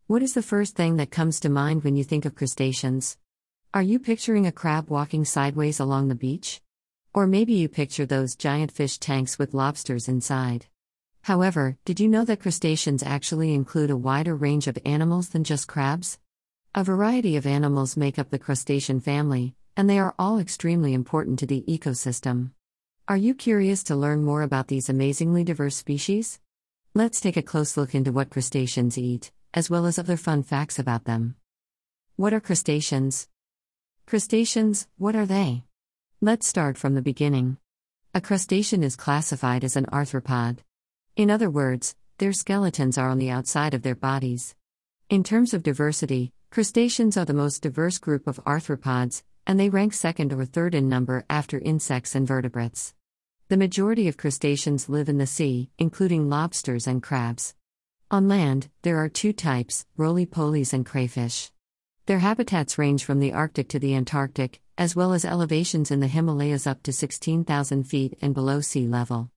What is the first thing that comes to mind when you think of crustaceans? Are you picturing a crab walking sideways along the beach? Or maybe you picture those giant fish tanks with lobsters inside. However, did you know that crustaceans actually include a wider range of animals than just crabs? A variety of animals make up the crustacean family, and they are all extremely important to the ecosystem. Are you curious to learn more about these amazingly diverse species? Let's take a close look into what crustaceans eat, as well as other fun facts about them. What are crustaceans? Crustaceans, what are they? Let's start from the beginning. A crustacean is classified as an arthropod. In other words, their skeletons are on the outside of their bodies. In terms of diversity, crustaceans are the most diverse group of arthropods, and they rank second or third in number after insects and vertebrates. The majority of crustaceans live in the sea, including lobsters and crabs. On land, there are two types, roly-polies and crayfish. Their habitats range from the Arctic to the Antarctic, as well as elevations in the Himalayas up to 16,000 feet and below sea level.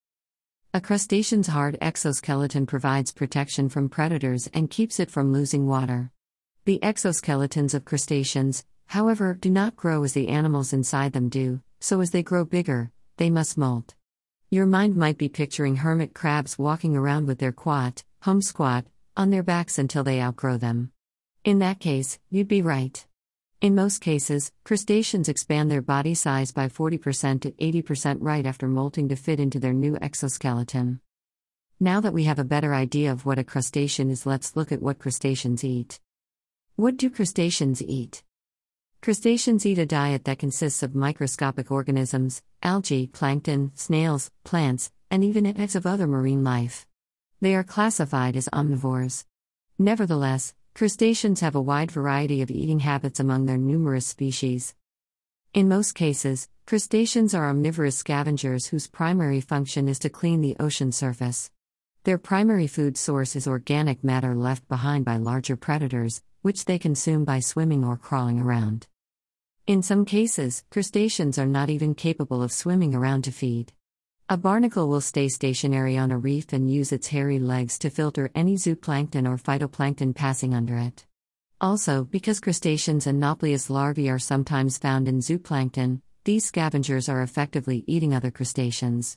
A crustacean's hard exoskeleton provides protection from predators and keeps it from losing water. The exoskeletons of crustaceans, however, do not grow as the animals inside them do, so as they grow bigger, they must molt. Your mind might be picturing hermit crabs walking around with their home squat, on their backs until they outgrow them. In that case, you'd be right. In most cases, crustaceans expand their body size by 40% to 80% right after molting to fit into their new exoskeleton. Now that we have a better idea of what a crustacean is, let's look at what crustaceans eat. What do crustaceans eat? Crustaceans eat a diet that consists of microscopic organisms, algae, plankton, snails, plants, and even eggs of other marine life. They are classified as omnivores. Nevertheless, crustaceans have a wide variety of eating habits among their numerous species. In most cases, crustaceans are omnivorous scavengers whose primary function is to clean the ocean surface. Their primary food source is organic matter left behind by larger predators, which they consume by swimming or crawling around. In some cases, crustaceans are not even capable of swimming around to feed. A barnacle will stay stationary on a reef and use its hairy legs to filter any zooplankton or phytoplankton passing under it. Also, because crustaceans and Nauplius larvae are sometimes found in zooplankton, these scavengers are effectively eating other crustaceans.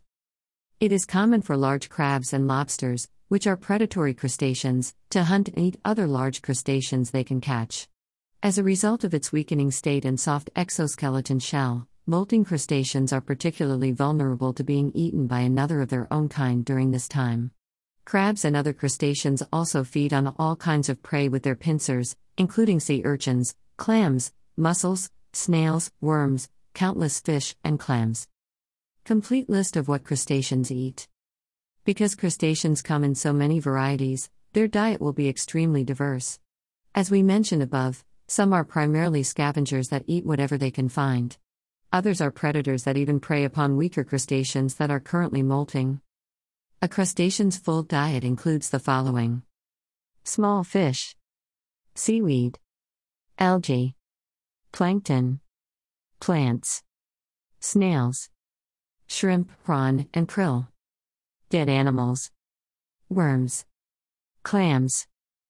It is common for large crabs and lobsters, which are predatory crustaceans, to hunt and eat other large crustaceans they can catch. As a result of its weakening state and soft exoskeleton shell, molting crustaceans are particularly vulnerable to being eaten by another of their own kind during this time. Crabs and other crustaceans also feed on all kinds of prey with their pincers, including sea urchins, clams, mussels, snails, worms, countless fish, and clams. Complete list of what crustaceans eat. Because crustaceans come in so many varieties, their diet will be extremely diverse. As we mentioned above, some are primarily scavengers that eat whatever they can find. Others are predators that even prey upon weaker crustaceans that are currently molting. A crustacean's full diet includes the following: small fish, seaweed, algae, plankton, plants, snails, shrimp, prawn, and krill, dead animals, worms, clams,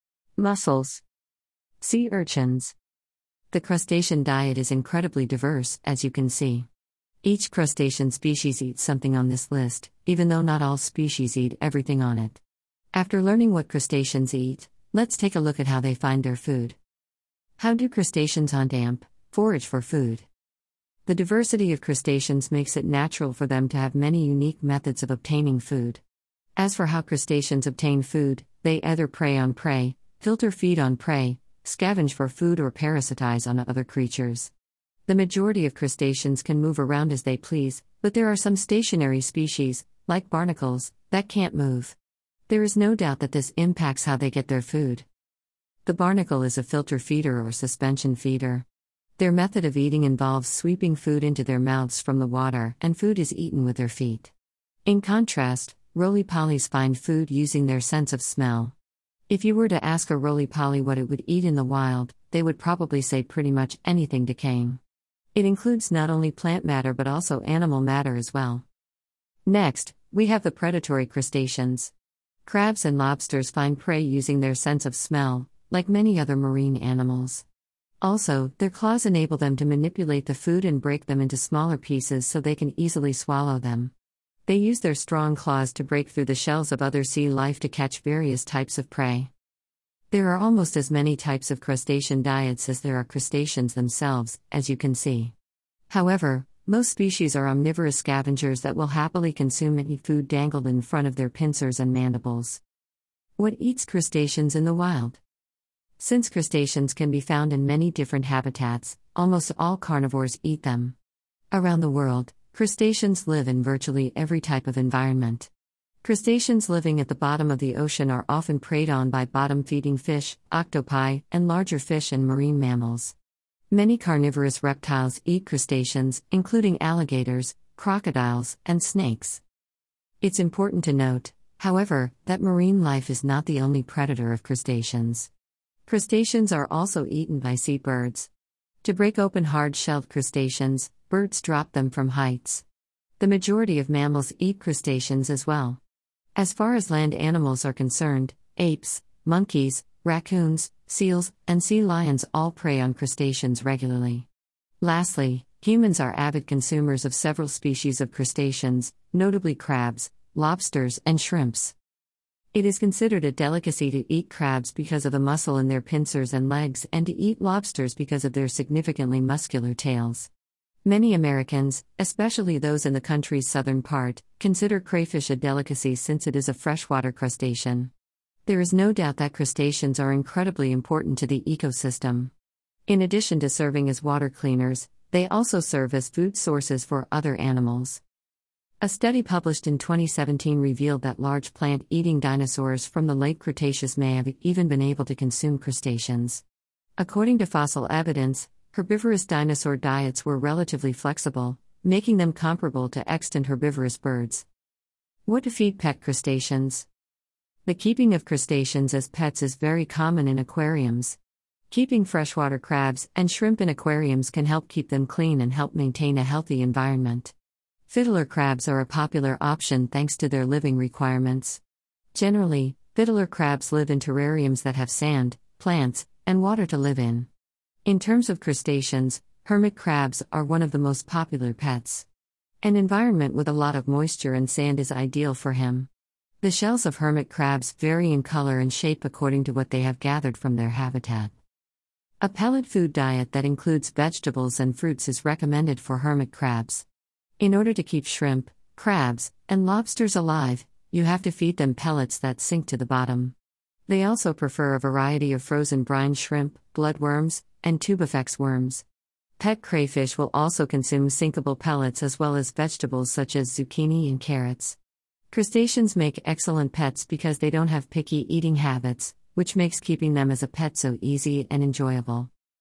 mussels, sea urchins. The crustacean diet is incredibly diverse, as you can see. Each crustacean species eats something on this list, even though not all species eat everything on it. After learning what crustaceans eat, let's take a look at how they find their food. How do crustaceans hunt and forage for food? The diversity of crustaceans makes it natural for them to have many unique methods of obtaining food. As for how crustaceans obtain food, they either prey on prey, filter feed on prey, scavenge for food, or parasitize on other creatures. The majority of crustaceans can move around as they please, but there are some stationary species, like barnacles, that can't move. There is no doubt that this impacts how they get their food. The barnacle is a filter feeder or suspension feeder. Their method of eating involves sweeping food into their mouths from the water, and food is eaten with their feet. In contrast, roly-polies find food using their sense of smell. If you were to ask a roly-poly what it would eat in the wild, they would probably say pretty much anything decaying. It includes not only plant matter but also animal matter as well. Next, we have the predatory crustaceans. Crabs and lobsters find prey using their sense of smell, like many other marine animals. Also, their claws enable them to manipulate the food and break them into smaller pieces so they can easily swallow them. They use their strong claws to break through the shells of other sea life to catch various types of prey. There are almost as many types of crustacean diets as there are crustaceans themselves, as you can see. However, most species are omnivorous scavengers that will happily consume any food dangled in front of their pincers and mandibles. What eats crustaceans in the wild? Since crustaceans can be found in many different habitats, almost all carnivores eat them. Around the world, crustaceans live in virtually every type of environment. Crustaceans living at the bottom of the ocean are often preyed on by bottom-feeding fish, octopi, and larger fish and marine mammals. Many carnivorous reptiles eat crustaceans, including alligators, crocodiles, and snakes. It's important to note, however, that marine life is not the only predator of crustaceans. Crustaceans are also eaten by seabirds. To break open hard-shelled crustaceans, birds drop them from heights. The majority of mammals eat crustaceans as well. As far as land animals are concerned, apes, monkeys, raccoons, seals, and sea lions all prey on crustaceans regularly. Lastly, humans are avid consumers of several species of crustaceans, notably crabs, lobsters, and shrimps. It is considered a delicacy to eat crabs because of the muscle in their pincers and legs and to eat lobsters because of their significantly muscular tails. Many Americans, especially those in the country's southern part, consider crayfish a delicacy since it is a freshwater crustacean. There is no doubt that crustaceans are incredibly important to the ecosystem. In addition to serving as water cleaners, they also serve as food sources for other animals. A study published in 2017 revealed that large plant-eating dinosaurs from the late Cretaceous may have even been able to consume crustaceans. According to fossil evidence, herbivorous dinosaur diets were relatively flexible, making them comparable to extant herbivorous birds. What to feed pet crustaceans? The keeping of crustaceans as pets is very common in aquariums. Keeping freshwater crabs and shrimp in aquariums can help keep them clean and help maintain a healthy environment. Fiddler crabs are a popular option thanks to their living requirements. Generally, fiddler crabs live in terrariums that have sand, plants, and water to live in. In terms of crustaceans, hermit crabs are one of the most popular pets. An environment with a lot of moisture and sand is ideal for him. The shells of hermit crabs vary in color and shape according to what they have gathered from their habitat. A pellet food diet that includes vegetables and fruits is recommended for hermit crabs. In order to keep shrimp, crabs, and lobsters alive, you have to feed them pellets that sink to the bottom. They also prefer a variety of frozen brine shrimp, bloodworms, and tubifex worms. Pet crayfish will also consume sinkable pellets as well as vegetables such as zucchini and carrots. Crustaceans make excellent pets because they don't have picky eating habits, which makes keeping them as a pet so easy and enjoyable.